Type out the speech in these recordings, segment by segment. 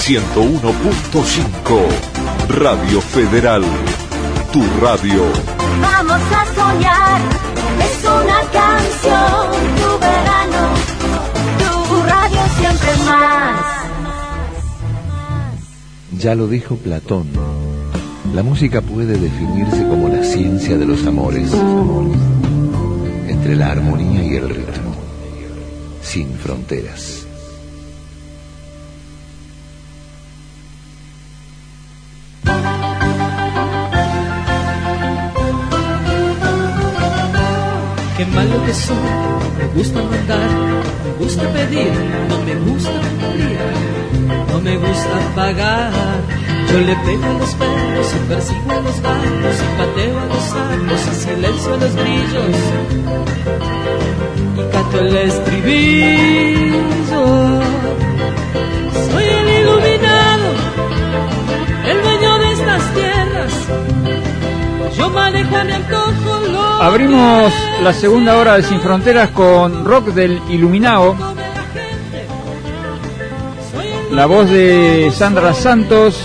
101.5 Radio Federal, tu radio. Vamos a soñar, es una canción, tu verano, tu radio siempre más. Ya lo dijo Platón, la música puede definirse como la ciencia de los amores, entre la armonía y el ritmo, sin fronteras. Qué malo que soy, me gusta mandar, me gusta pedir, no me gusta pedir, no me gusta pagar. Yo le pego a los perros y persigo a los gatos y pateo a los sapos y silencio a los grillos y canto el estribillo. Soy el iluminado, el dueño de estas tierras. Yo manejo a mi antojo. Abrimos la segunda hora de Sin Fronteras con rock del Iluminao. La voz de Sandra Santos,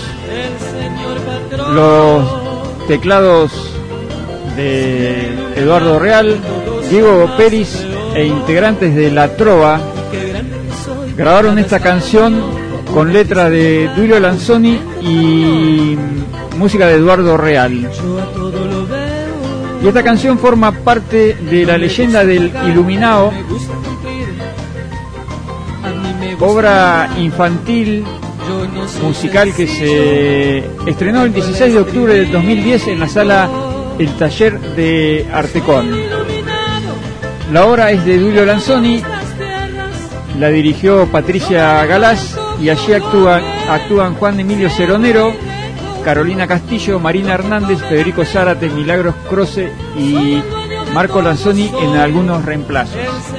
los teclados de Eduardo Real, Diego Peris e integrantes de La Trova grabaron esta canción con letra de Duilio Lanzoni y música de Eduardo Real. Y esta canción forma parte de la leyenda del Iluminao, obra infantil musical que se estrenó el 16 de octubre del 2010 en la sala El Taller de Artecón. La obra es de Duilio Lanzoni, la dirigió Patricia Galás y allí actúan Juan Emilio Ceronero, Carolina Castillo, Marina Hernández, Federico Zárate, Milagros Croce y Marco Lanzoni en algunos reemplazos.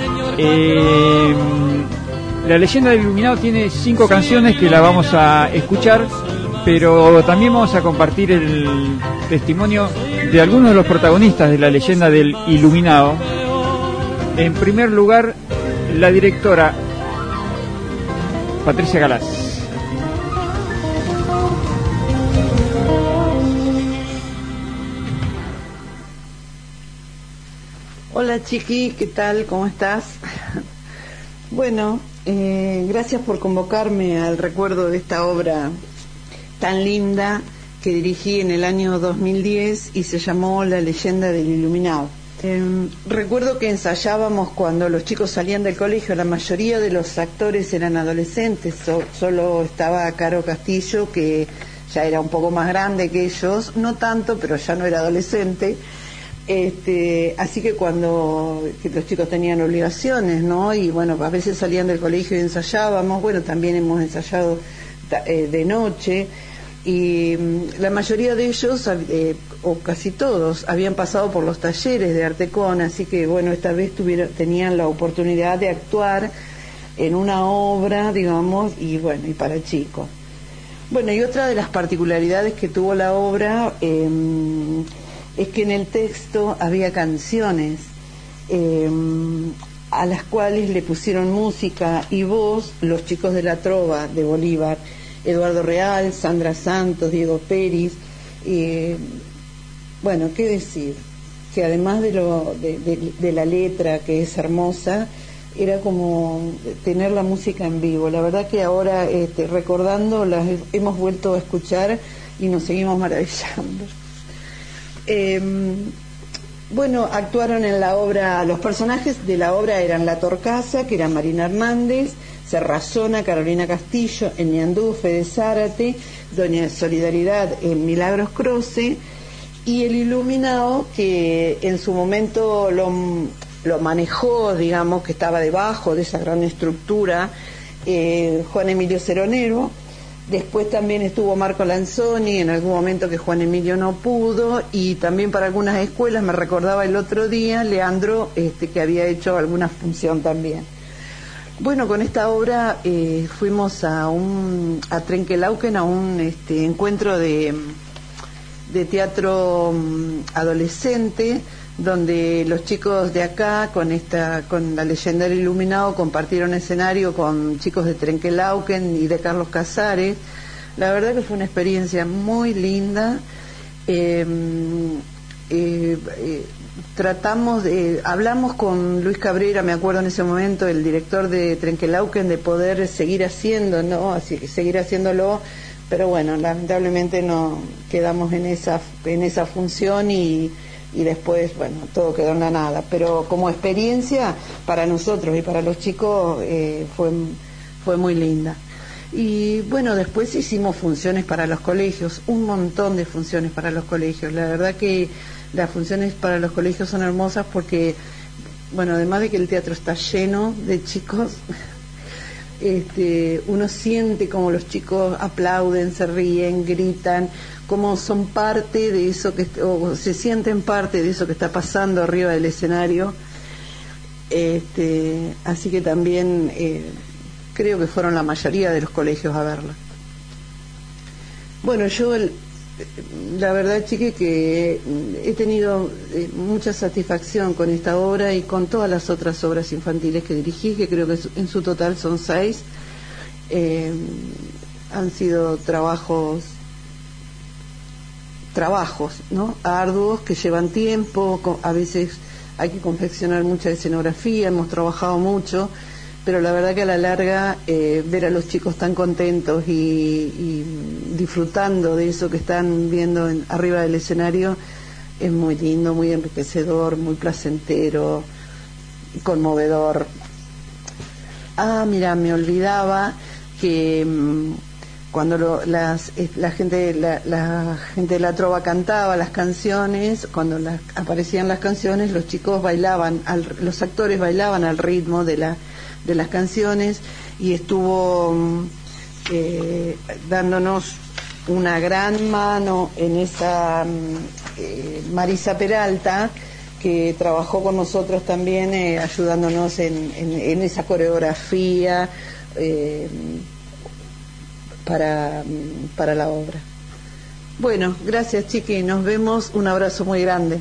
La leyenda del Iluminado tiene 5 canciones que la vamos a escuchar, pero también vamos a compartir el testimonio de algunos de los protagonistas de la leyenda del Iluminado. En primer lugar, la directora Patricia Galás. Hola Chiqui, ¿qué tal? ¿Cómo estás? Bueno, gracias por convocarme al recuerdo de esta obra tan linda que dirigí en el año 2010 y se llamó La leyenda del Iluminado. Recuerdo que ensayábamos cuando los chicos salían del colegio, la mayoría de los actores eran adolescentes, solo estaba Caro Castillo, que ya era un poco más grande que ellos, no tanto, pero ya no era adolescente. Así que que los chicos tenían obligaciones, ¿no? Y bueno, a veces salían del colegio y ensayábamos. Bueno, también hemos ensayado de noche y la mayoría de ellos, o casi todos, habían pasado por los talleres de Artecón, así que bueno, esta vez tenían la oportunidad de actuar en una obra, digamos, y bueno, y para chicos. Bueno, y otra de las particularidades que tuvo la obra es que en el texto había canciones a las cuales le pusieron música y voz los chicos de La Trova de Bolívar, Eduardo Real, Sandra Santos, Diego Peris. Bueno, qué decir, que además de la letra, que es hermosa, era como tener la música en vivo. La verdad que ahora, recordando, las hemos vuelto a escuchar y nos seguimos maravillando. Bueno, actuaron en la obra, los personajes de la obra eran La Torcaza, que era Marina Hernández, Serrazona, Carolina Castillo, El Ñandú, Fede Zárate, Doña Solidaridad, Milagros Croce, y el Iluminado, que en su momento lo manejó, digamos, que estaba debajo de esa gran estructura, Juan Emilio Ceronero. Después también estuvo Marco Lanzoni, en algún momento que Juan Emilio no pudo, y también para algunas escuelas, me recordaba el otro día, Leandro, que había hecho alguna función también. Bueno, con esta obra fuimos a Trenquelauquen, a un encuentro de teatro adolescente, donde los chicos de acá con la leyenda del Iluminado compartieron escenario con chicos de Trenquelauquen y de Carlos Casares. La verdad que fue una experiencia muy linda. Hablamos con Luis Cabrera, me acuerdo en ese momento, el director de Trenquelauquen, de poder seguir haciendo, ¿no? Seguir haciéndolo, pero bueno, lamentablemente no quedamos en esa función y después, bueno, todo quedó en la nada. Pero como experiencia para nosotros y para los chicos fue muy linda. Y bueno, después hicimos funciones para los colegios, un montón de funciones para los colegios. La verdad que las funciones para los colegios son hermosas porque, bueno, además de que el teatro está lleno de chicos, uno siente como los chicos aplauden, se ríen, gritan, como son parte de eso o se sienten parte de eso que está pasando arriba del escenario. Así que también creo que fueron la mayoría de los colegios a verla. Bueno, yo la verdad, chique, que he tenido mucha satisfacción con esta obra y con todas las otras obras infantiles que dirigí, que creo que en su total son 6. Han sido trabajos, ¿no?, arduos, que llevan tiempo. A veces hay que confeccionar mucha escenografía, hemos trabajado mucho, pero la verdad que a la larga ver a los chicos tan contentos y disfrutando de eso que están viendo arriba del escenario es muy lindo, muy enriquecedor, muy placentero, conmovedor. Mira, me olvidaba que cuando la gente de la trova cantaba las canciones, cuando aparecían las canciones, los chicos bailaban, los actores bailaban al ritmo de las canciones, y estuvo dándonos una gran mano en esa Marisa Peralta, que trabajó con nosotros también, ayudándonos en esa coreografía para la obra. Bueno, gracias, Chiqui, nos vemos, un abrazo muy grande.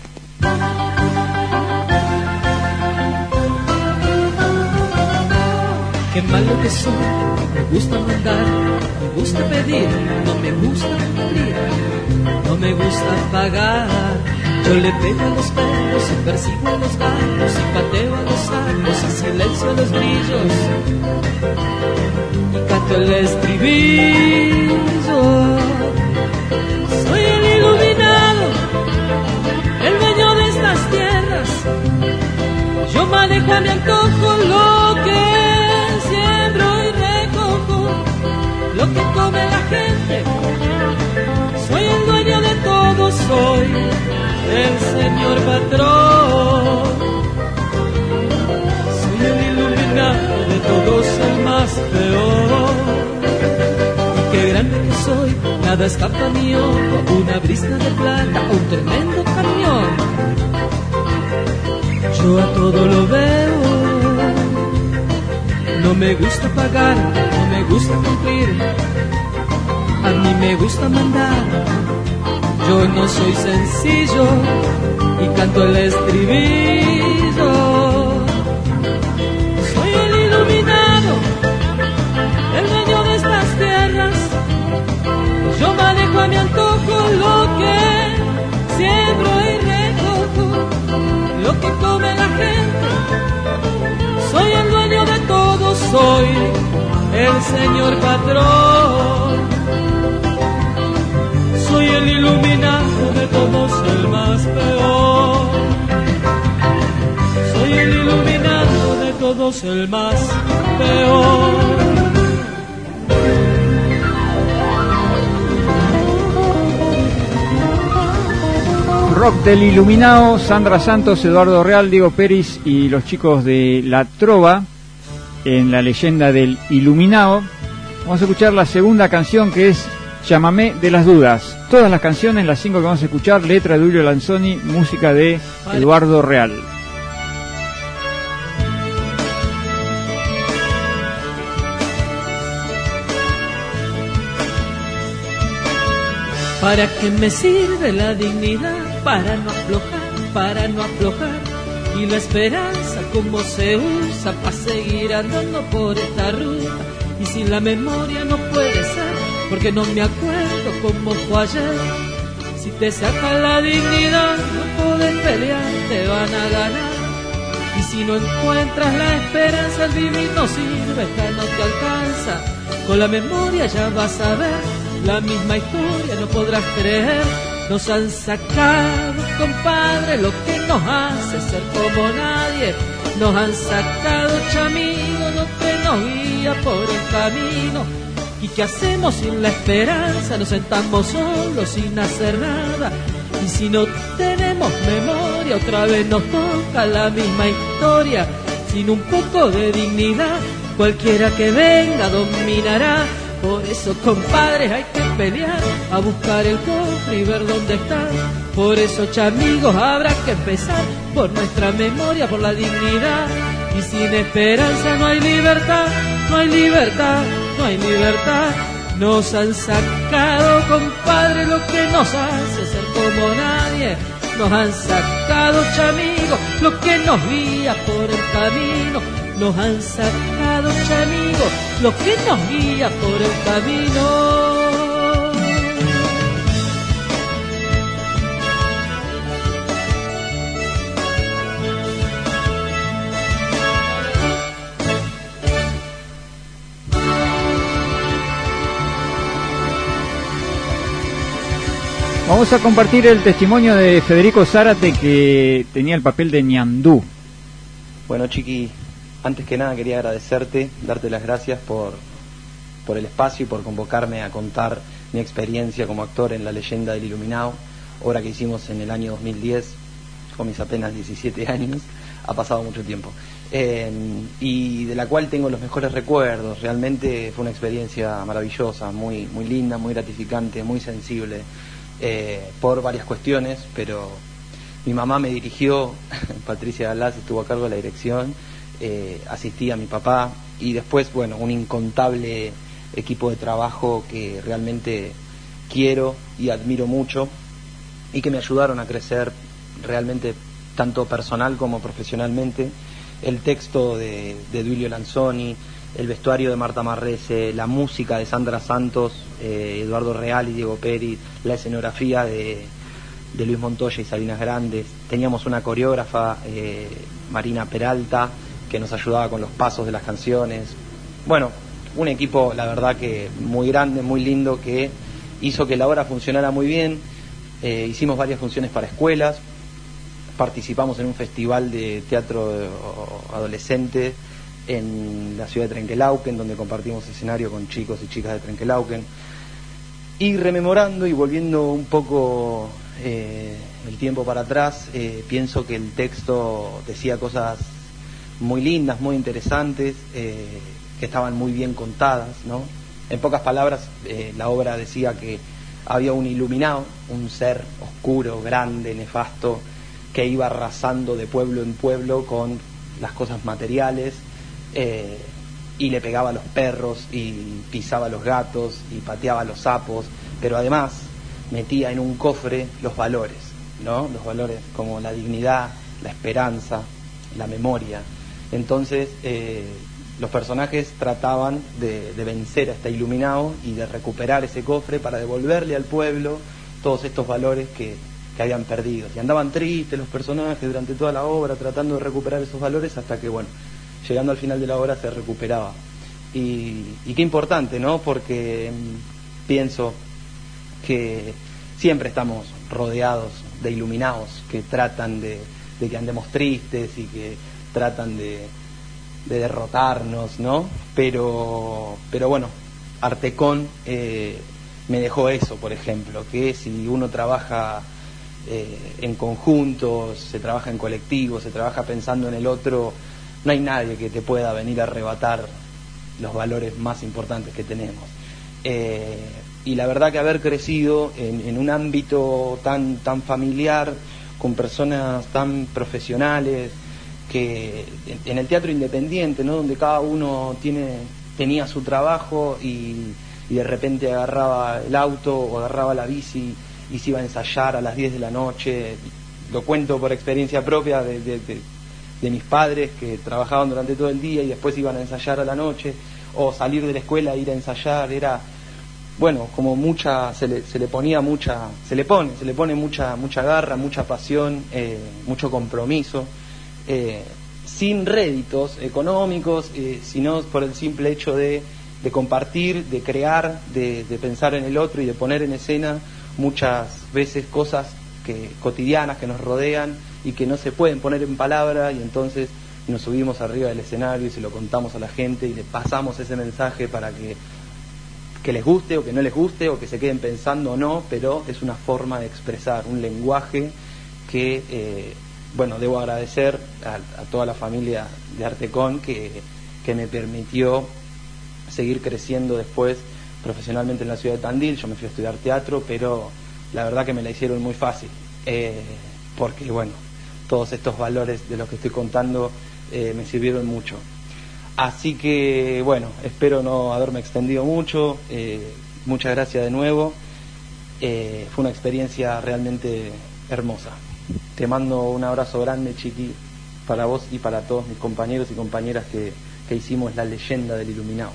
Qué malo que soy, me gusta mandar, me gusta pedir, no me gusta cumplir, no me gusta pagar. Yo le pego a los perros y persigo a los gatos y pateo a los sacos y silencio a los grillos y canto el estribillo. Soy el iluminado, el dueño de estas tierras. Yo manejo a mi antojo lo que siembro y recojo, lo que come la gente. Soy el dueño de todo, soy el señor patrón. Soy el iluminado de todos, el más peor. Y qué grande que soy, nada escapa a mi ojo, una brisna de plata o un tremendo camión. Yo a todo lo veo, no me gusta pagar, no me gusta cumplir, a mí me gusta mandar. Yo no soy sencillo y canto el estribillo. Soy el iluminado, el dueño de estas tierras. Yo manejo a mi antojo lo que siembro y recojo, lo que come la gente. Soy el dueño de todo, soy el señor patrón. Soy el iluminado de todos, el más peor. Soy el iluminado de todos, el más peor. Rock del Iluminado, Sandra Santos, Eduardo Real, Diego Pérez y los chicos de La Trova en la leyenda del Iluminado. Vamos a escuchar la segunda canción, que es Llámame de las Dudas. Todas las canciones, las 5 que vamos a escuchar, letra de Julio Lanzoni, música de Eduardo Real. ¿Para qué me sirve la dignidad? Para no aflojar para no aflojar. Y la esperanza como se usa para seguir andando por esta ruta. Y si la memoria no puede ser, porque no me acuerdo cómo fue ayer. Si te sacan la dignidad, no podés pelear, te van a ganar. Y si no encuentras la esperanza, el vivir no sirve, esta no te alcanza. Con la memoria ya vas a ver la misma historia, no podrás creer. Nos han sacado, compadre, lo que nos hace ser como nadie. Nos han sacado, chamigo, lo que nos guía por el camino. ¿Y qué hacemos sin la esperanza? Nos sentamos solos sin hacer nada. Y si no tenemos memoria, otra vez nos toca la misma historia. Sin un poco de dignidad, cualquiera que venga dominará. Por eso, compadres, hay que pelear, a buscar el cofre y ver dónde está. Por eso, chamigos, habrá que empezar por nuestra memoria, por la dignidad. Y sin esperanza no hay libertad, no hay libertad, no hay libertad. Nos han sacado, compadre, lo que nos hace ser como nadie. Nos han sacado, chamigos, lo que nos guía por el camino. Nos han sacado, chamigos, lo que nos guía por el camino. Vamos a compartir el testimonio de Federico Zárate, que tenía el papel de Ñandú. Bueno, Chiqui, antes que nada quería agradecerte, darte las gracias por el espacio y por convocarme a contar mi experiencia como actor en La leyenda del Iluminado, obra que hicimos en el año 2010, con mis apenas 17 años, ha pasado mucho tiempo, y de la cual tengo los mejores recuerdos. Realmente fue una experiencia maravillosa, muy, muy linda, muy gratificante, muy sensible, por varias cuestiones, pero mi mamá me dirigió, Patricia Galás estuvo a cargo de la dirección, asistí a mi papá y después, bueno, un incontable equipo de trabajo que realmente quiero y admiro mucho y que me ayudaron a crecer realmente tanto personal como profesionalmente. El texto de Duilio Lanzoni, el vestuario de Marta Marrese, la música de Sandra Santos, Eduardo Real y Diego Pérez, la escenografía de Luis Montoya y Salinas Grandes. Teníamos una coreógrafa, Marina Peralta, que nos ayudaba con los pasos de las canciones. Bueno, un equipo, la verdad que muy grande, muy lindo, que hizo que la obra funcionara muy bien. Hicimos varias funciones para escuelas, participamos en un festival de teatro adolescente en la ciudad de Trenquelauquen, donde compartimos escenario con chicos y chicas de Trenquelauquen. Y rememorando y volviendo un poco el tiempo para atrás, pienso que el texto decía cosas muy lindas, muy interesantes, que estaban muy bien contadas, ¿no? En pocas palabras, la obra decía que había un iluminado, un ser oscuro, grande, nefasto, que iba arrasando de pueblo en pueblo con las cosas materiales, y le pegaba a los perros y pisaba a los gatos y pateaba a los sapos, pero además metía en un cofre los valores, ¿no? Los valores como la dignidad, la esperanza, la memoria. Entonces los personajes trataban de vencer a este iluminado y de recuperar ese cofre para devolverle al pueblo todos estos valores que habían perdido. Y andaban tristes los personajes durante toda la obra tratando de recuperar esos valores, hasta que, bueno, llegando al final de la obra se recuperaba. Y qué importante, ¿no? Porque pienso que siempre estamos rodeados de iluminados que tratan de que andemos tristes y que tratan de derrotarnos, ¿no? Pero bueno, Artecón me dejó eso, por ejemplo, que si uno trabaja en conjunto, se trabaja en colectivo, se trabaja pensando en el otro, no hay nadie que te pueda venir a arrebatar los valores más importantes que tenemos. Y la verdad que haber crecido en un ámbito tan familiar, con personas tan profesionales, que en el teatro independiente, ¿no? Donde cada uno tenía su trabajo y de repente agarraba el auto o agarraba la bici y se iba a ensayar a las 10 de la noche lo cuento por experiencia propia de mis padres que trabajaban durante todo el día y después iban a ensayar a la noche, o salir de la escuela e ir a ensayar. Era, bueno, como se le pone mucha garra, mucha pasión, mucho compromiso, sin réditos económicos, sino por el simple hecho de compartir, de crear, de pensar en el otro y de poner en escena muchas veces cosas cotidianas que nos rodean y que no se pueden poner en palabra, y entonces nos subimos arriba del escenario y se lo contamos a la gente y le pasamos ese mensaje para que les guste o que no les guste o que se queden pensando o no, pero es una forma de expresar, un lenguaje que, bueno, debo agradecer a toda la familia de Artecon que me permitió seguir creciendo después profesionalmente en la ciudad de Tandil. Yo me fui a estudiar teatro, pero la verdad que me la hicieron muy fácil, porque bueno, todos estos valores de los que estoy contando me sirvieron mucho. Así que bueno, espero no haberme extendido mucho. Muchas gracias de nuevo. Fue una experiencia realmente hermosa. Te mando un abrazo grande, Chiqui, para vos y para todos mis compañeros y compañeras que hicimos la leyenda del Iluminado.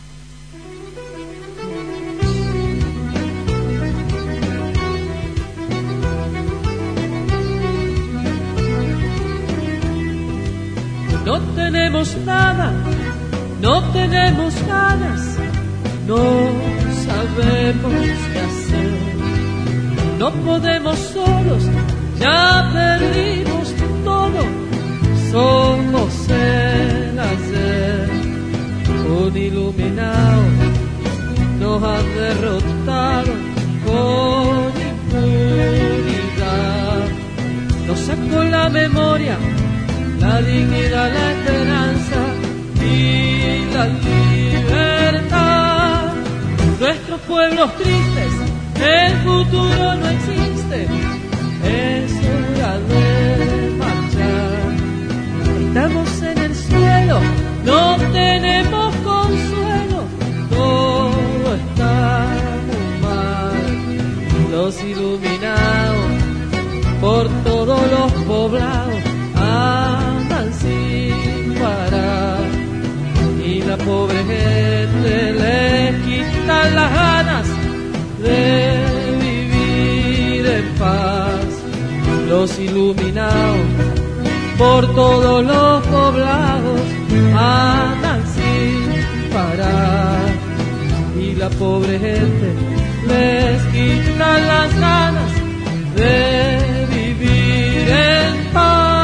No tenemos nada, no tenemos ganas, no sabemos qué hacer. No podemos solos, ya perdimos todo, somos el ayer. Un iluminado nos ha derrotado con impunidad. Nos sacó la memoria, la dignidad, la esperanza y la libertad. Nuestros pueblos tristes, el futuro no existe, es hora de marchar. Estamos en el suelo, no tenemos consuelo, todo está muy mal. Los iluminados por todos los poblados andan sin parar, y la pobre gente les quita las ganas de vivir en paz. Los iluminados por todos los poblados andan sin parar, y la pobre gente les quita las ganas de vivir en paz.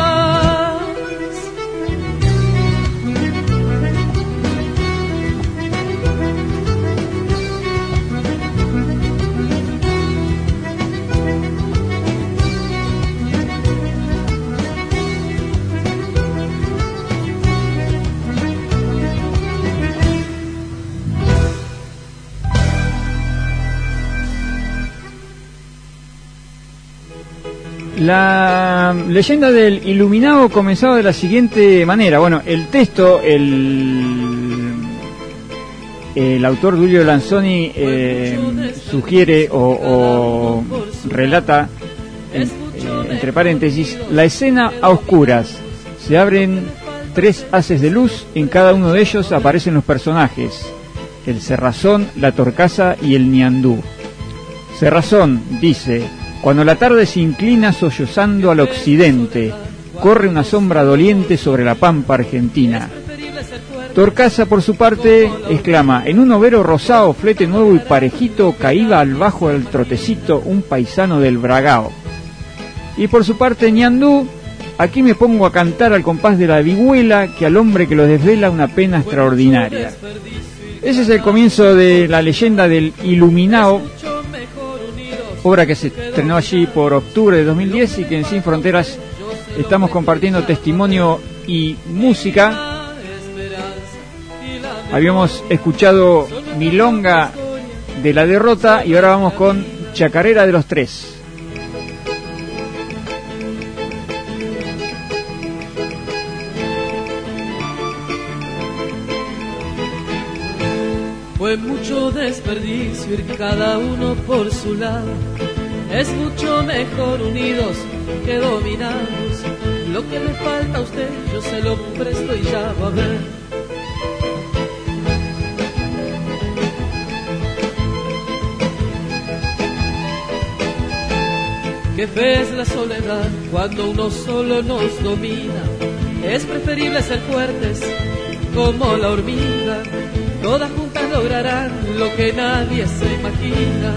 La leyenda del Iluminado comenzaba de la siguiente manera. Bueno, el texto, el autor Duilio Lanzoni sugiere o relata, entre paréntesis, la escena a oscuras. Se abren 3 haces de luz, en cada uno de ellos aparecen los personajes: el Cerrazón, la Torcaza y el Ñandú. Cerrazón dice: cuando la tarde se inclina sollozando al occidente, corre una sombra doliente sobre la pampa argentina. Torcaza, por su parte, exclama: en un overo rosado, flete nuevo y parejito, caíba al bajo del trotecito un paisano del Bragao. Y por su parte Ñandú: aquí me pongo a cantar al compás de la vihuela, que al hombre que lo desvela una pena extraordinaria. Ese es el comienzo de la leyenda del Iluminado, obra que se estrenó allí por octubre de 2010 y que en Sin Fronteras estamos compartiendo testimonio y música. Habíamos escuchado Milonga de la Derrota y ahora vamos con Chacarera de los Tres. Fue mucho desperdicio ir cada uno por su lado. Es mucho mejor unidos que dominados. Lo que le falta a usted yo se lo presto y ya va a ver. Qué fe es la soledad cuando uno solo nos domina. Es preferible ser fuertes como la hormiga. Todas juntas lograrán lo que nadie se imagina.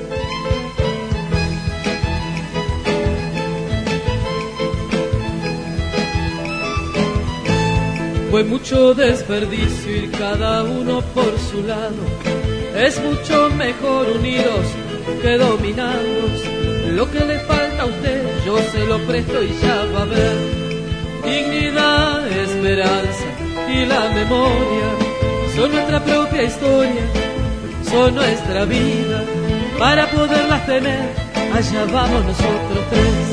Fue mucho desperdicio ir cada uno por su lado. Es mucho mejor unidos que dominados. Lo que le falta a usted yo se lo presto y ya va a ver. Dignidad, esperanza y la memoria son nuestra propia historia, son nuestra vida. Para poderlas tener, allá vamos nosotros tres.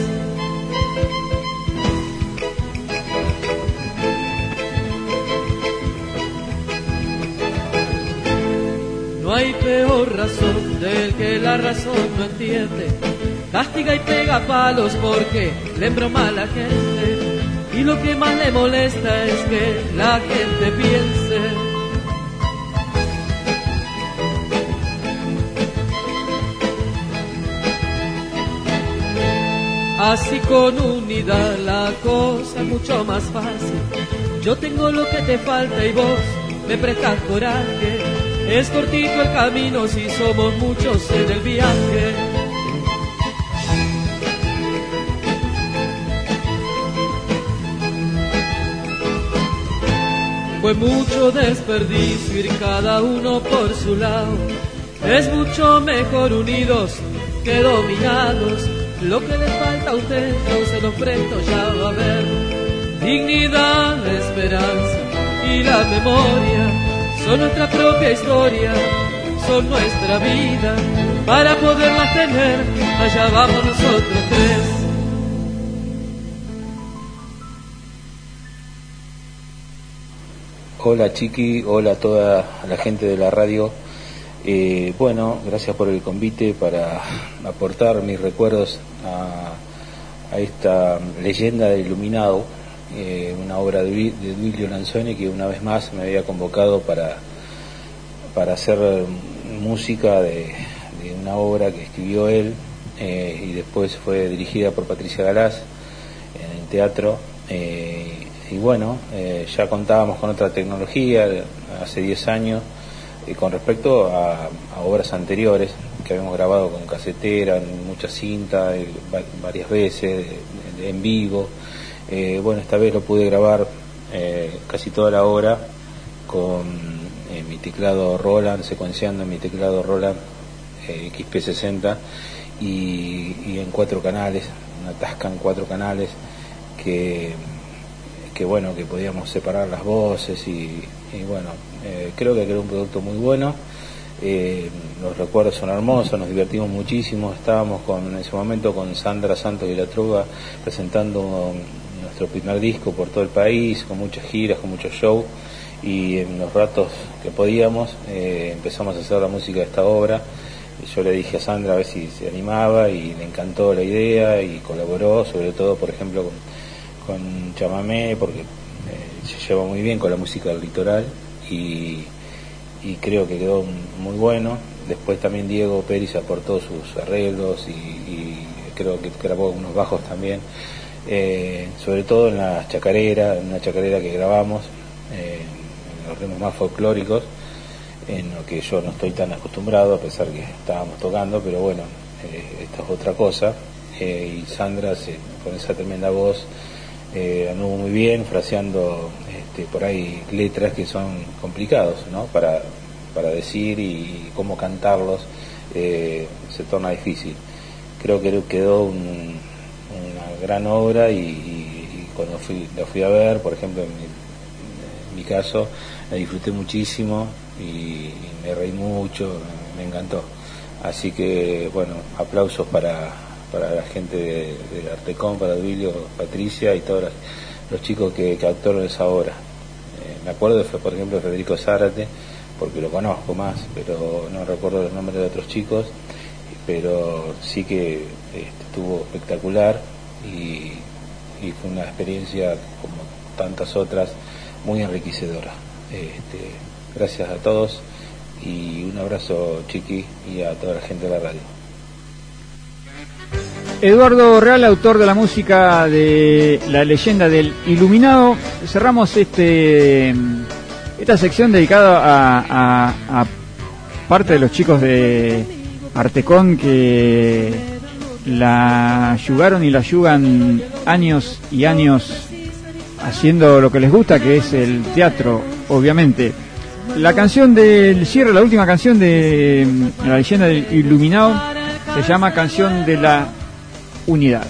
No hay peor razón del que la razón no entiende. Castiga y pega palos porque le embroma a la gente. Y lo que más le molesta es que la gente piense. Así con unidad la cosa es mucho más fácil. Yo tengo lo que te falta y vos me prestas coraje. Es cortito el camino si somos muchos en el viaje. Fue mucho desperdicio ir cada uno por su lado. Es mucho mejor unidos que dominados. Lo que le falta a usted yo se lo presto, ya va a ver. Dignidad, esperanza y la memoria son nuestra propia historia, son nuestra vida. Para poderlas tener, allá vamos nosotros tres. Hola Chiqui, hola a toda la gente de la radio. Bueno, gracias por el convite para aportar mis recuerdos a esta leyenda del Iluminado, una obra de Duilio Lanzoni, que una vez más me había convocado para hacer música de una obra que escribió él, y después fue dirigida por Patricia Galás en el teatro. Y bueno, ya contábamos con otra tecnología hace 10 años con respecto a obras anteriores que habíamos grabado con casetera, en mucha cinta, varias veces, en vivo. Bueno, esta vez lo pude grabar casi toda la obra con mi teclado Roland, secuenciando en mi teclado Roland XP60 y en 4 canales, una Tascam 4 canales que bueno, que podíamos separar las voces y bueno, creo que quedó un producto muy bueno. Los recuerdos son hermosos, nos divertimos muchísimo. Estábamos en ese momento con Sandra Santos y La Truba presentando nuestro primer disco por todo el país, con muchas giras, con muchos shows, y en los ratos que podíamos empezamos a hacer la música de esta obra. Yo le dije a Sandra a ver si se animaba y le encantó la idea y colaboró, sobre todo por ejemplo con chamamé, porque se lleva muy bien con la música del litoral y creo que quedó muy bueno. Después también Diego Pérez aportó sus arreglos y creo que grabó unos bajos también, sobre todo en una chacarera que grabamos, en los ritmos más folclóricos, en lo que yo no estoy tan acostumbrado, a pesar que estábamos tocando, pero bueno, esto es otra cosa. Y Sandra con esa tremenda voz anduvo muy bien fraseando por ahí letras que son complicados, ¿no? Para decir y cómo cantarlos se torna difícil. Creo que quedó una gran obra y cuando la fui a ver, por ejemplo, en mi caso, la disfruté muchísimo y me reí mucho, me encantó. Así que bueno, aplausos para la gente de Artecón, para Duilio, Patricia y todos los chicos que actuaron esa obra. Me acuerdo por ejemplo de Federico Zárate, porque lo conozco más, pero no recuerdo los nombres de otros chicos, pero sí que estuvo espectacular y fue una experiencia como tantas otras muy enriquecedora. Gracias a todos y un abrazo, Chiqui, y a toda la gente de la radio. Eduardo Real, autor de la música de La leyenda del Iluminado. Cerramos esta sección dedicada a parte de los chicos de Artecón que la yugaron y la yugan años y años haciendo lo que les gusta, que es el teatro, obviamente. La canción del cierre, la última canción de La leyenda del Iluminado, se llama Canción de la Unidad.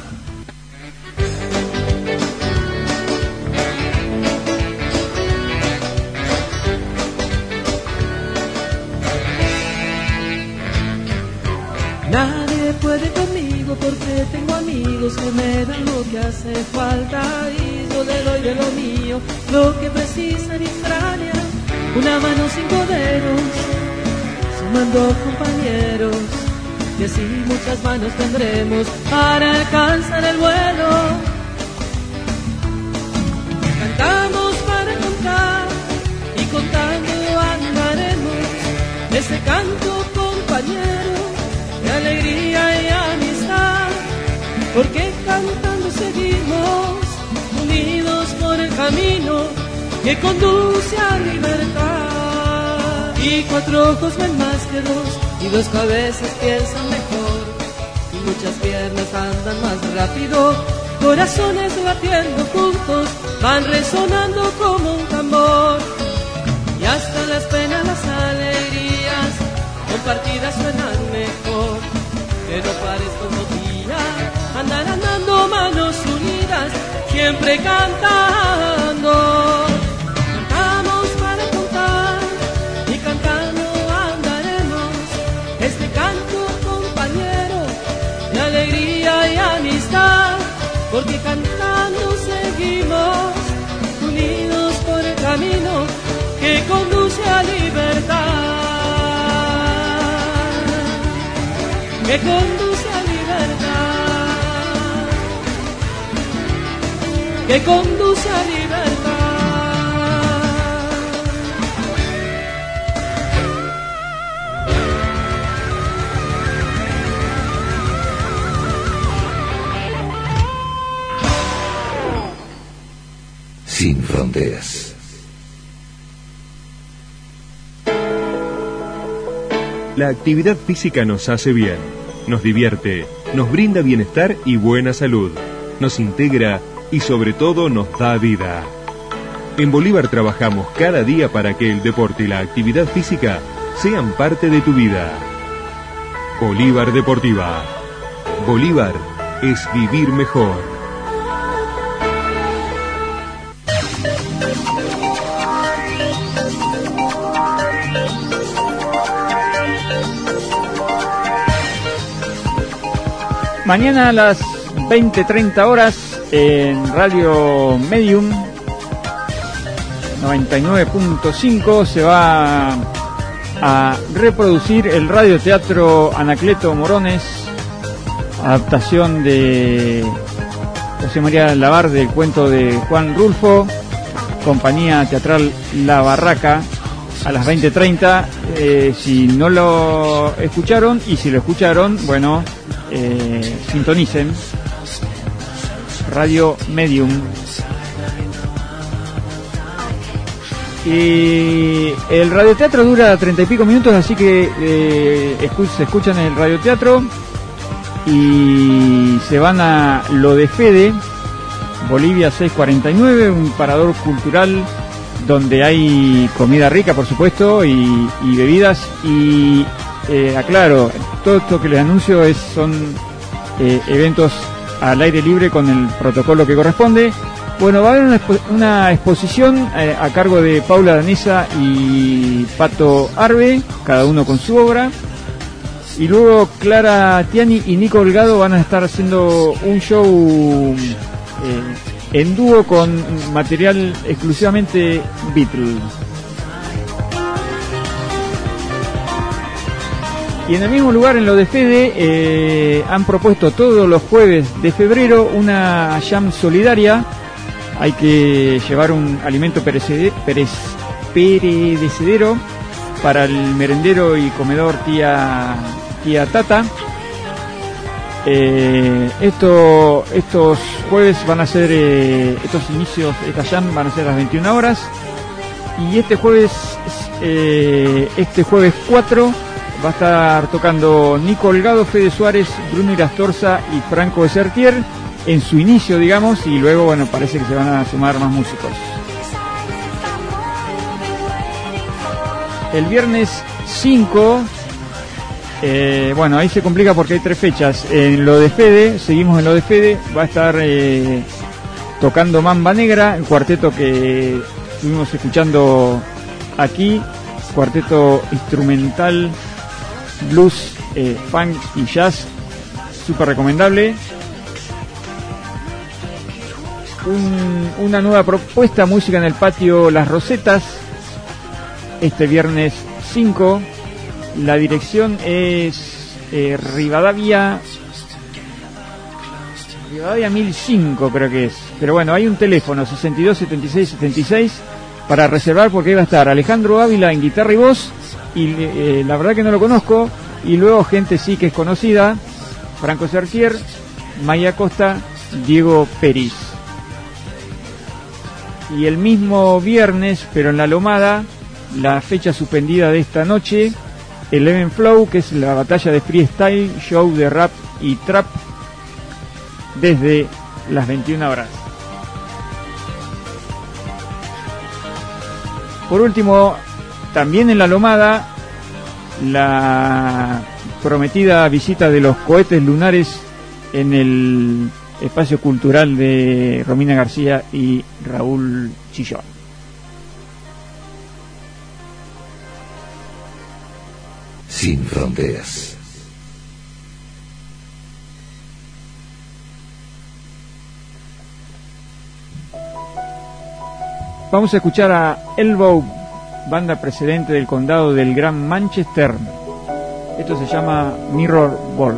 Nadie puede conmigo porque tengo amigos que me dan lo que hace falta y yo le doy de lo mío lo que precisan y extrañan. Una mano, 5 dedos, sumando compañeros, y así muchas manos tendremos para alcanzar el vuelo. Cantamos para contar y contando andaremos, ese canto compañero de alegría y amistad, porque cantando seguimos unidos por el camino que conduce a libertad. Y 4 ojos ven más que 2 y 2 cabezas piensan mejor y muchas piernas andan más rápido, corazones latiendo juntos van resonando como un tambor, y hasta las penas, las alegrías compartidas suenan mejor. Que no parezca un día andar andando manos unidas, siempre cantando. Cantamos para contar y cantando andaremos, este canto compañero de alegría y amistad, porque cantando seguimos unidos por el camino que conduce a libertad. Que conduce a libertad, que conduce a libertad. Sin fronteras. La actividad física nos hace bien, nos divierte, nos brinda bienestar y buena salud, nos integra y sobre todo nos da vida. En Bolívar trabajamos cada día para que el deporte y la actividad física sean parte de tu vida. Bolívar Deportiva. Bolívar es vivir mejor. Mañana a las 20:30 horas en Radio Medium 99.5 se va a reproducir el radioteatro Anacleto Morones, adaptación de José María Lavar del cuento de Juan Rulfo, compañía teatral La Barraca, a las 20:30. Si no lo escucharon y si lo escucharon, bueno, sintonicen Radio Medium. Y el radioteatro dura 30 y pico minutos, así que se escuchan el radioteatro y se van a lo de Fede, Bolivia 649, un parador cultural donde hay comida rica, por supuesto, y bebidas. Y aclaro, todo esto que les anuncio son eventos al aire libre con el protocolo que corresponde. Bueno, va a haber una exposición a cargo de Paula Danesa y Pato Arbe, cada uno con su obra. Y luego Clara Tiani y Nico Holgado van a estar haciendo un show en dúo con material exclusivamente Beatles. Y en el mismo lugar, en lo de Fede, han propuesto todos los jueves de febrero una jam solidaria. Hay que llevar un alimento perecedero para el merendero y comedor tía Tata. Estos jueves van a ser, estos inicios, esta jam van a ser a las 21 horas. Y este jueves 4 va a estar tocando Nico Holgado, Fede Suárez, Bruno Irastorza y Franco Desertier en su inicio, digamos, y luego, bueno, parece que se van a sumar más músicos. El viernes 5, bueno, ahí se complica porque hay 3 fechas. En lo de Fede, seguimos en lo de Fede, va a estar tocando Mamba Negra, el cuarteto que estuvimos escuchando aquí, cuarteto instrumental, blues, funk y jazz, súper recomendable. Una nueva propuesta, música en el patio Las Rosetas, este viernes 5. La dirección es Rivadavia 1005, creo que es. Pero bueno, hay un teléfono 62 76 76 para reservar, porque ahí va a estar Alejandro Ávila en guitarra y voz, y la verdad que no lo conozco, y luego gente sí que es conocida: Franco Sertier, Maya Costa, Diego Peris. Y el mismo viernes, pero en La Lomada, la fecha suspendida de esta noche, Eleven Flow, que es la batalla de freestyle, show de rap y trap, desde las 21 horas. Por último, también en La Lomada, la prometida visita de los cohetes lunares en el espacio cultural de Romina García y Raúl Chillón. Sin fronteras. Vamos a escuchar a Elbow, banda precedente del condado del Gran Manchester. Esto se llama Mirror Ball.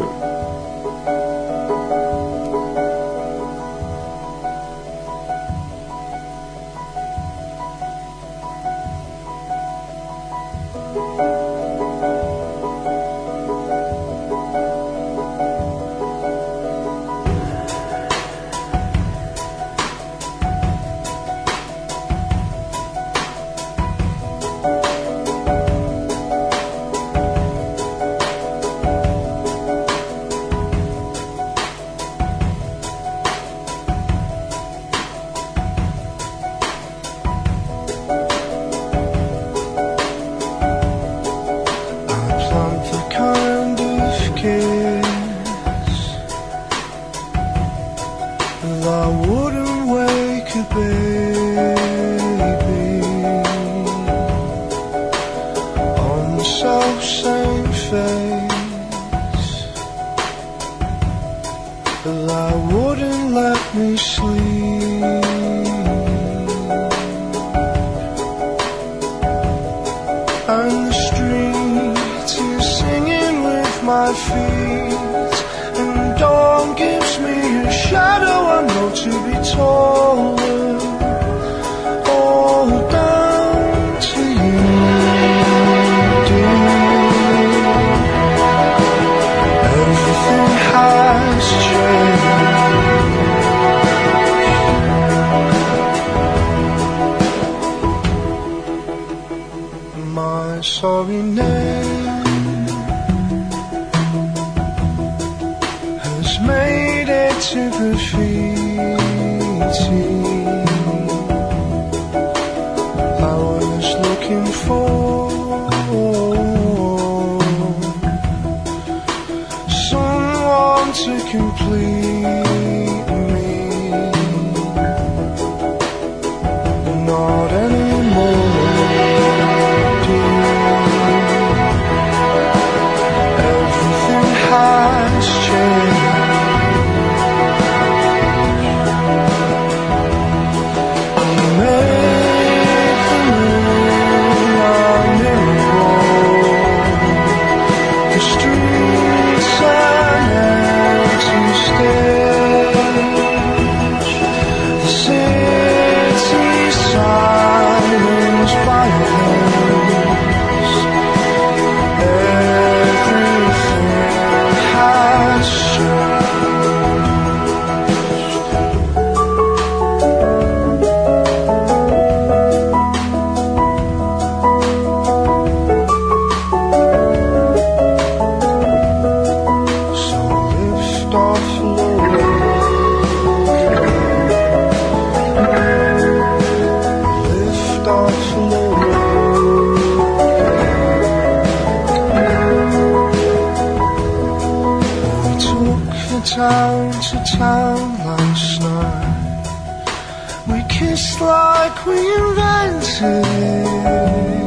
sound last night. We kissed like we invented it.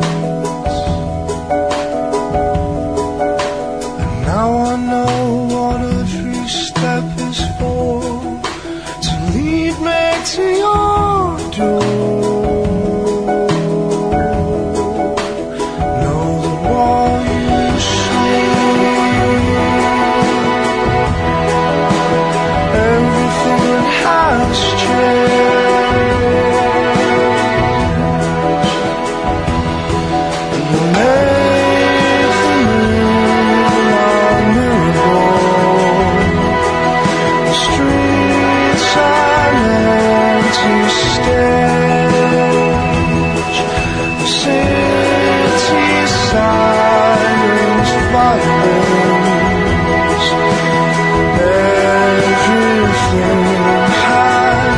And now I know what every step is for, to lead me to your door. Know that while you sleep, everything has changed. And we'll make the moon our mirror. The streets are empty stage. The city's silence violence. Everything has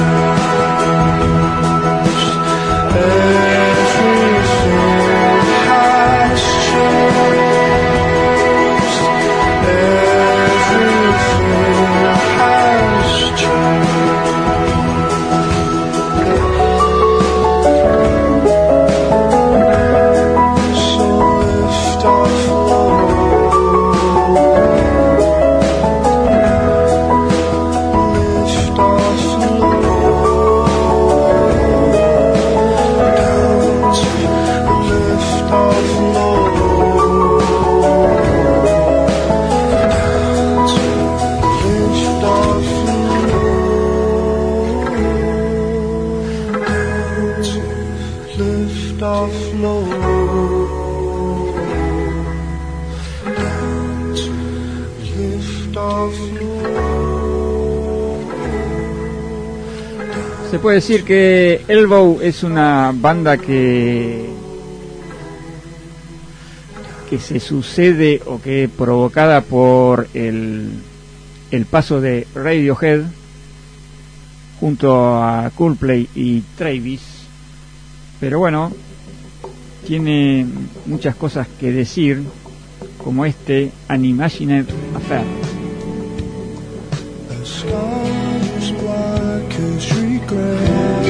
changed. Everything has changed. Everything has changed. So lift off lift off lift off lift off lift off lift off. Se puede decir que Elbow es una banda que se sucede o que provocada por el paso de Radiohead junto a Coldplay y Travis, pero bueno, tiene muchas cosas que decir, como este An Imaginary Affair. The sky's black as regret.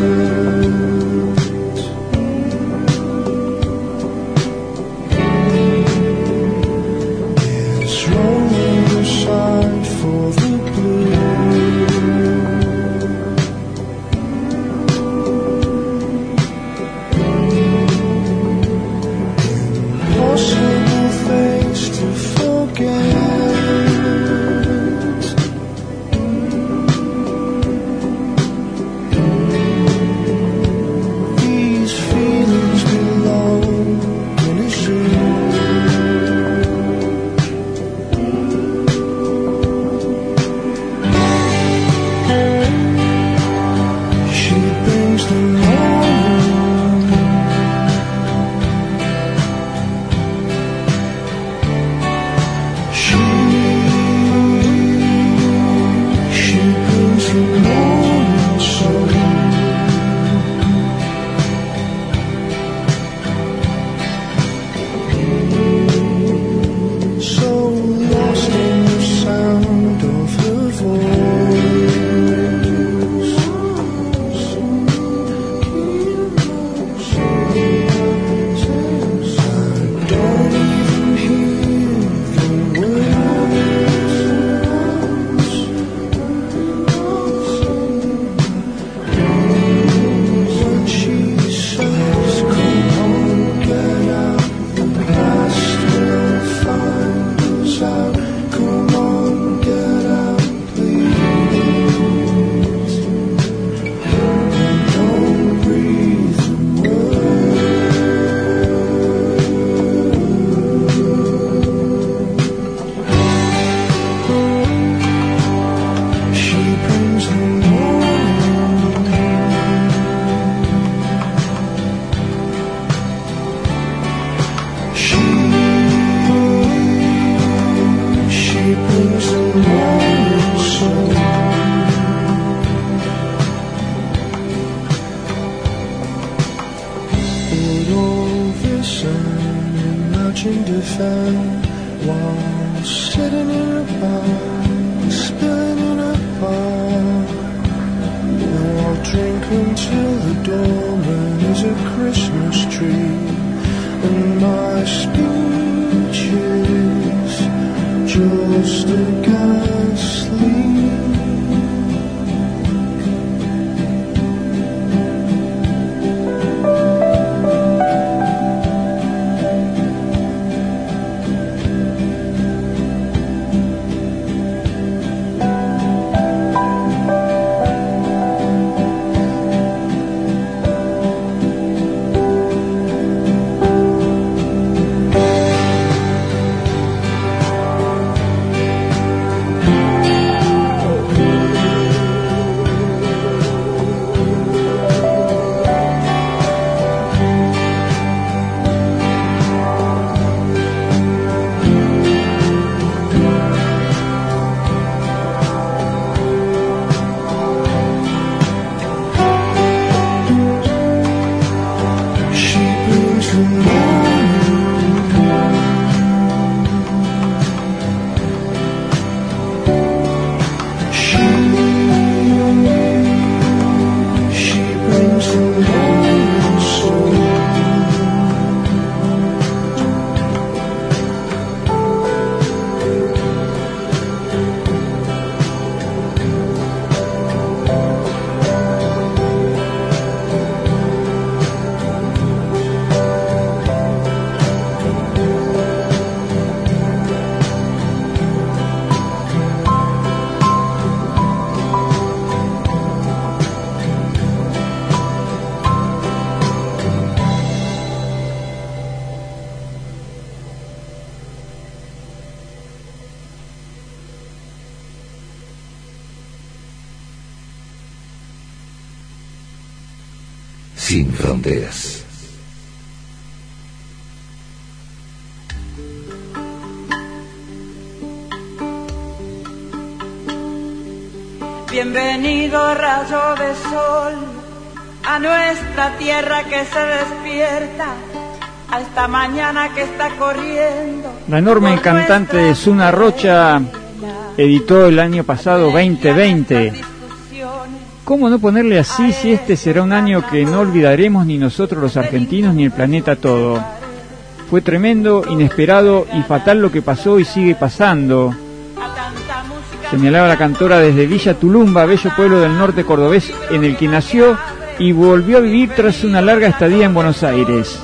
It's rolling aside for the blue. Impossible things to forget. These feelings belong in a zoo. She brings them home. She brings them home. So lost in the sound of her voice. I don't even hear the words. When she says, come on, get out, the past will find us out. Come on, get out, please. Don't breathe the word. She brings the morning. She brings the morning sun. But all this unimagined affair, while sitting in a bar, spin in a bar, and I'll drink until the doorman is a Christmas tree, and my speech is just a ghastly. Sin fronteras. Bienvenido rayo de sol a nuestra tierra que se despierta, a esta mañana que está corriendo. La enorme cantante Suna Rocha editó el año pasado 2020. ¿Cómo no ponerle así si este será un año que no olvidaremos ni nosotros los argentinos ni el planeta todo? Fue tremendo, inesperado y fatal lo que pasó y sigue pasando. Señalaba la cantora desde Villa Tulumba, bello pueblo del norte cordobés en el que nació y volvió a vivir tras una larga estadía en Buenos Aires.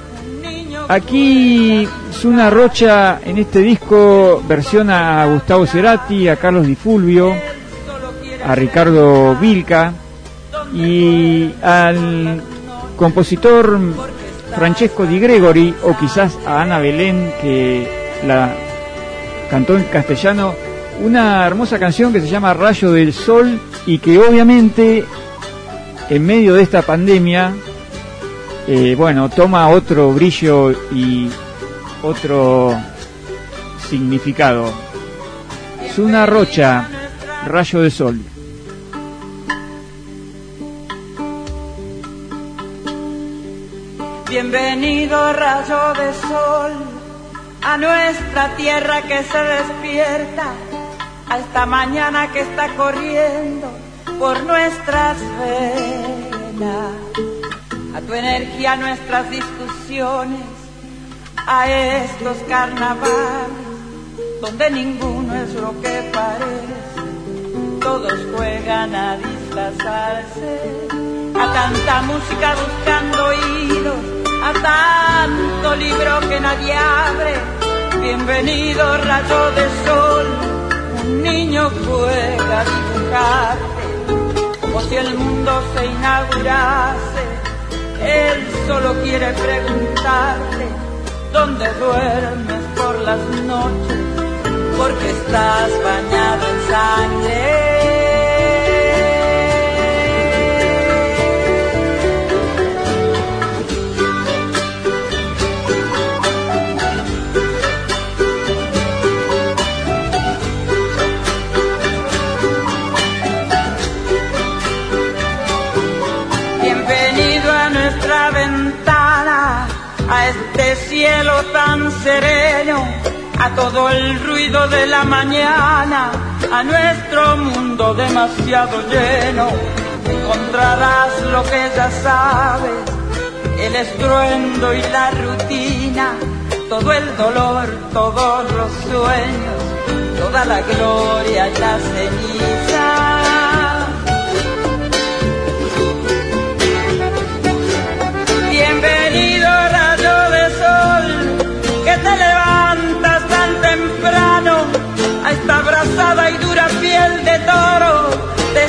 Aquí Suna Rocha en este disco versiona a Gustavo Cerati, a Carlos Di Fulvio, a Ricardo Vilca y al compositor Francesco Di Gregori, o quizás a Ana Belén, que la cantó en castellano, una hermosa canción que se llama Rayo del Sol y que obviamente en medio de esta pandemia toma otro brillo y otro significado. Suna Rocha, Rayo de Sol. Bienvenido rayo de sol a nuestra tierra que se despierta, a esta mañana que está corriendo por nuestras venas, a tu energía, a nuestras discusiones, a estos carnavales donde ninguno es lo que parece, todos juegan a disfrazarse, a tanta música buscando oídos, a tanto libro que nadie abre. Bienvenido rayo de sol, un niño juega a dibujarte, como si el mundo se inaugurase. Él solo quiere preguntarte dónde duermes por las noches, porque estás bañado en sangre. Bienvenido a nuestra ventana, a este cielo tan sereno, a todo el ruido de la mañana, a nuestro mundo demasiado lleno, encontrarás lo que ya sabes, el estruendo y la rutina, todo el dolor, todos los sueños, toda la gloria y la ceniza. Bienvenido rayo de sol, que te levantas tan temprano, a esta abrasada y dura piel de toro, te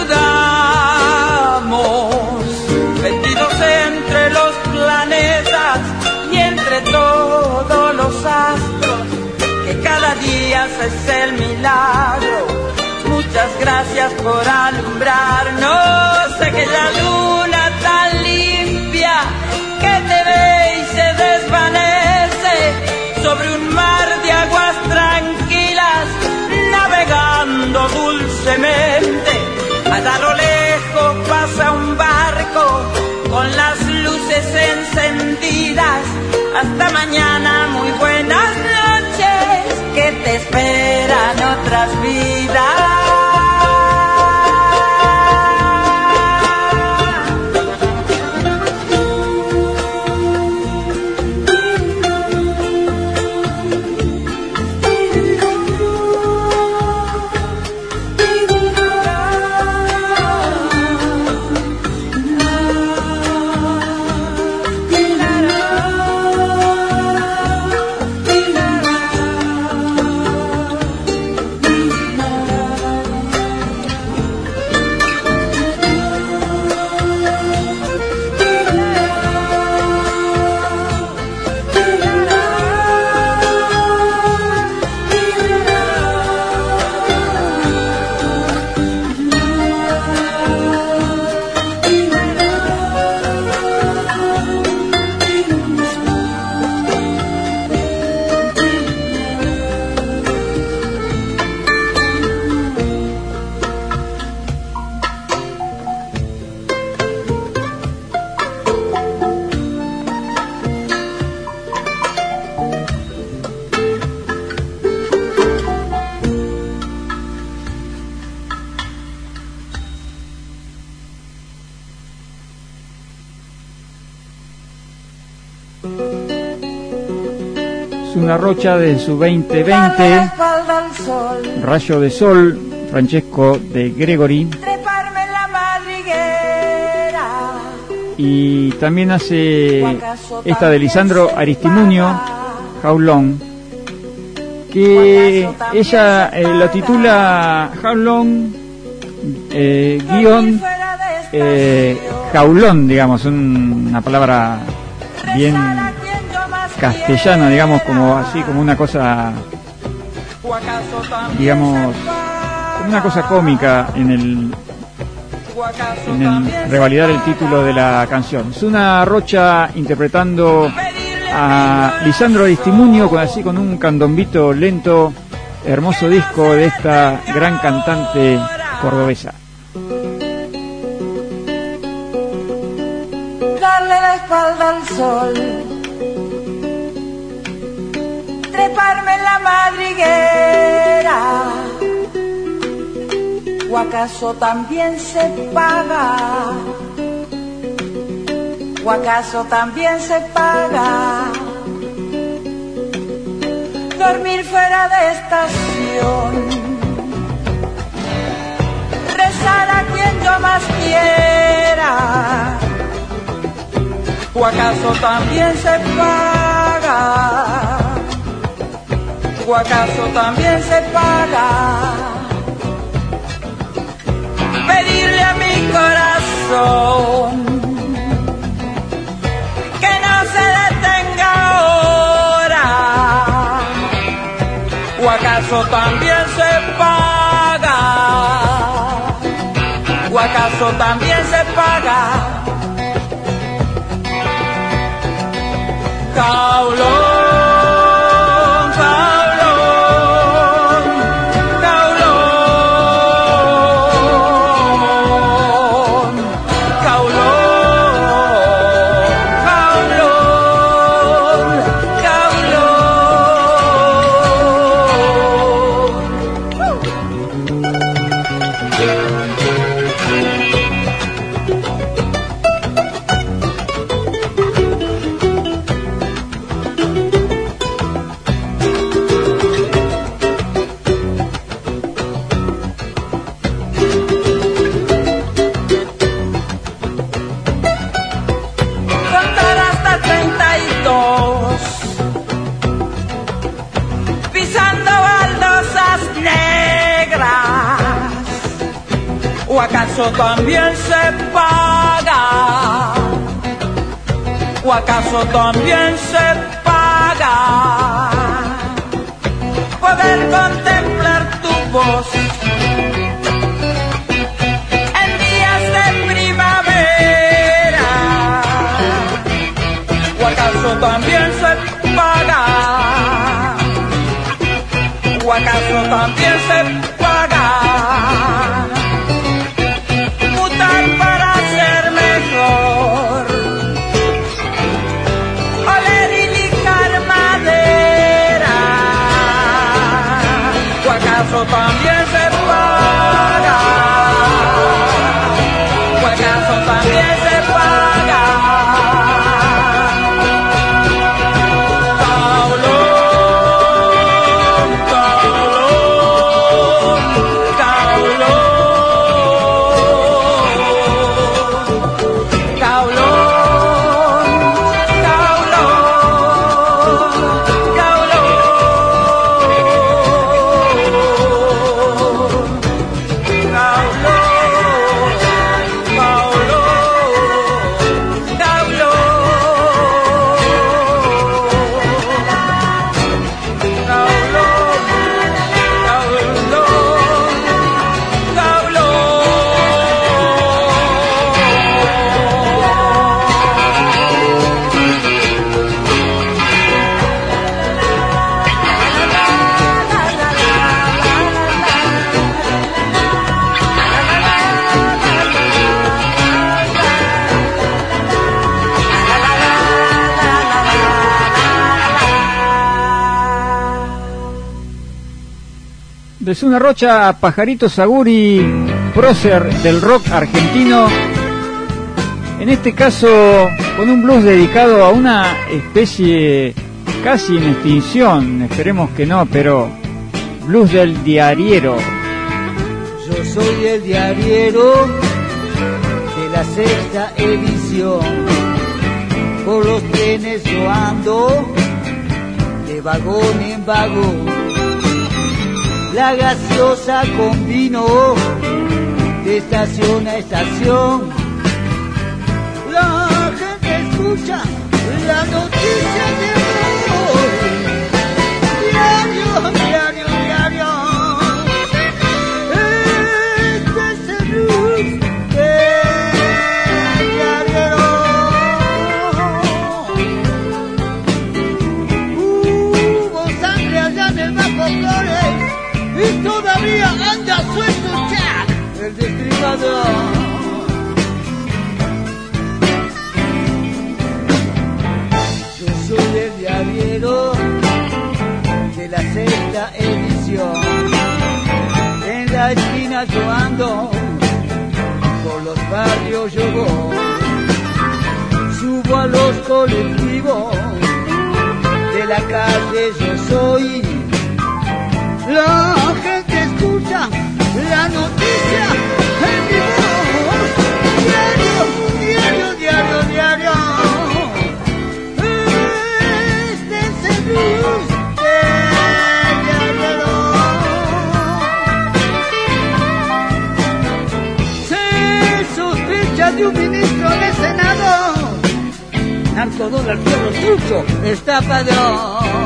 saludamos, metidos entre los planetas y entre todos los astros, que cada día es el milagro. Muchas gracias por alumbrarnos, aquella luna tan limpia que te ve y se desvanece sobre un mar de aguas tranquilas, navegando dulcemente. Allá a lo lejos pasa un barco con las luces encendidas. Hasta mañana, muy buenas noches, que te esperan otras vidas. Una Rocha de su 2020, Rayo de Sol, Francesco de Gregori, y también hace esta de Lisandro Aristimuño, How Long, que ella lo titula How Long guión jaulón, digamos, una palabra bien castellana, digamos, como así, como una cosa, digamos, como una cosa cómica en el revalidar el título de la canción. Es una Rocha interpretando a Lisandro Aristimuño, con un candombito lento, hermoso disco de esta gran cantante cordobesa. Darle la espalda al sol, treparme en la madriguera, ¿o acaso también se paga? ¿O acaso también se paga? Dormir fuera de estación, rezar a quien yo más quiera, ¿o acaso también se paga? ¿O acaso también se paga? Pedirle a mi corazón que no se detenga ahora, ¿o acaso también se paga? ¿O acaso también se paga? Caulón, caulón, caulón, caulón, caulón, caulón. acaso también se paga? ¿O acaso también se paga poder contemplar tu voz en días de primavera? ¿O acaso también se paga? ¿O acaso también se paga mutar para ser mejor? Oler y lijar madera. ¿O acaso también se paga? ¿O acaso también se paga? De Zuna Rocha a Pajarito Saguri, prócer del rock argentino, en este caso con un blues dedicado a una especie casi en extinción, esperemos que no, pero blues del diariero. Yo soy el diariero de la sexta edición, por los trenes yo ando de vagón en vagón. La gaseosa con vino, de estación a estación. La gente escucha la noticia de hoy. Diario, diario, diario. Este es el blues del diario. Hubo sangre allá en el Bajo Flores y todavía anda suelto Jack, el destripador. Yo soy el diariero de la sexta edición. En la esquina yo ando, por los barrios yo voy. Subo a los colectivos, de la calle yo soy. La gente escucha la noticia en mi voz. Diario, diario, diario, diario. Este es el blues del diario. Se sospecha de un ministro del Senado. Narcodólar, fierro, trucho, estafador.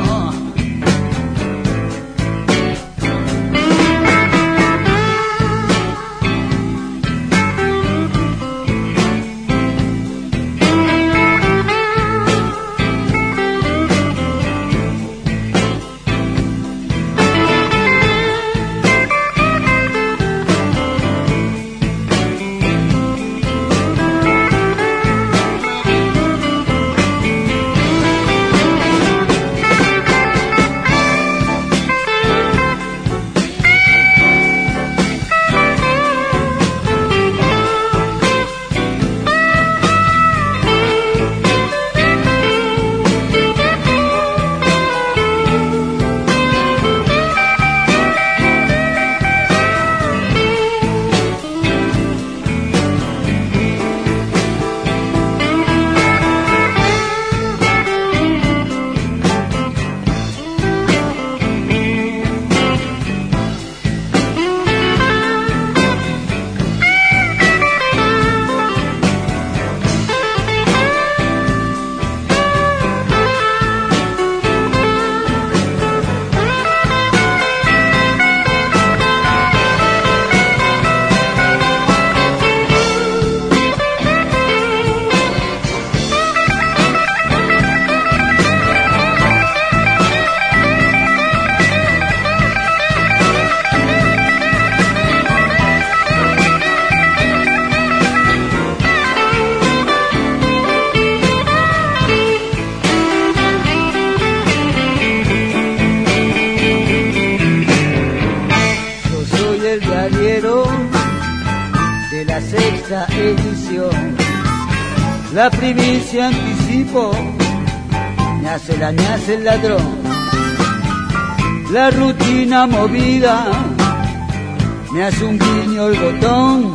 la primicia anticipo, me hace el ladrón. La rutina movida, me hace un guiño el botón.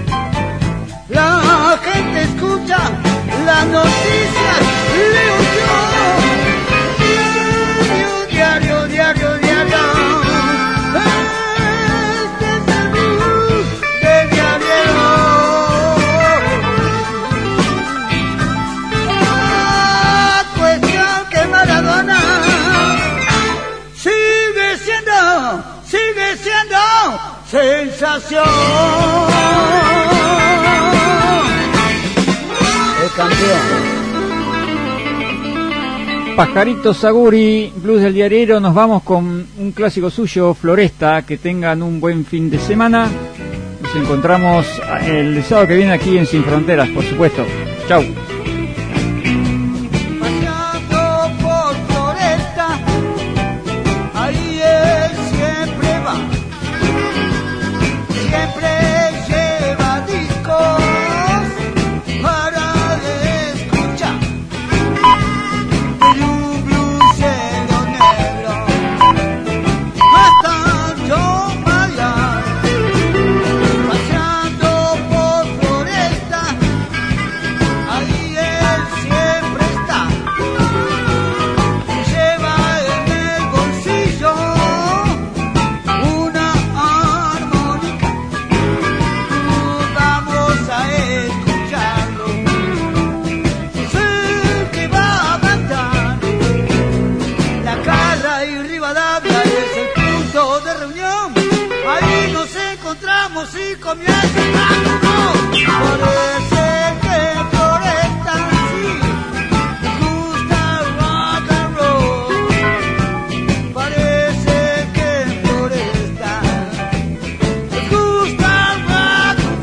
La gente escucha las noticias, leo yo. Diario. Este es el bus del diario. Cuestión que Maradona sigue siendo sensación. El campeón. Pajarito Saguri, Blues del Diarero. Nos vamos con un clásico suyo, Floresta. Que tengan un buen fin de semana. Nos encontramos el sábado que viene aquí en Sin Fronteras, por supuesto. Chau. Y comienza el parece que Floresta sí les gusta rock and roll. Parece que Floresta les gusta rock and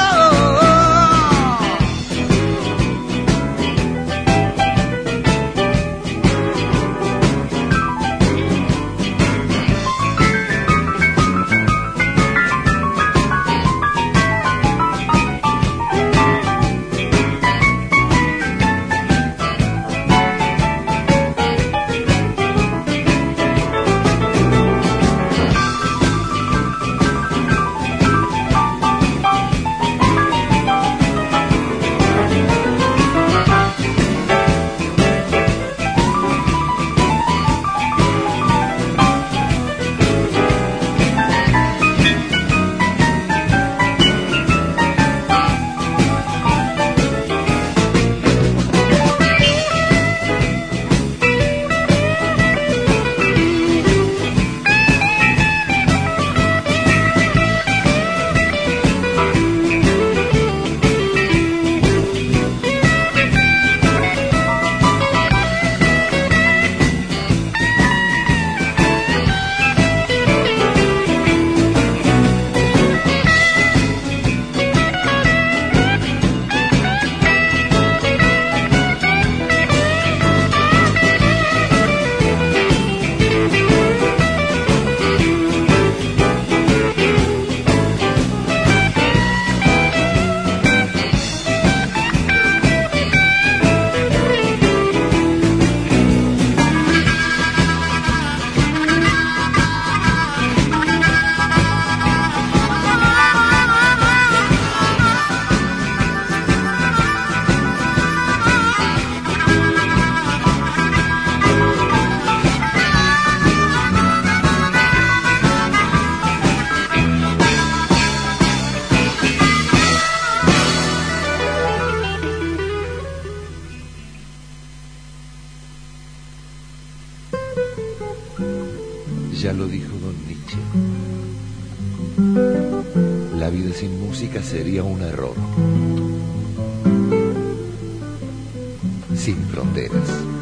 Ya lo dijo don Nietzsche. La vida sin música sería un error. Sin fronteras.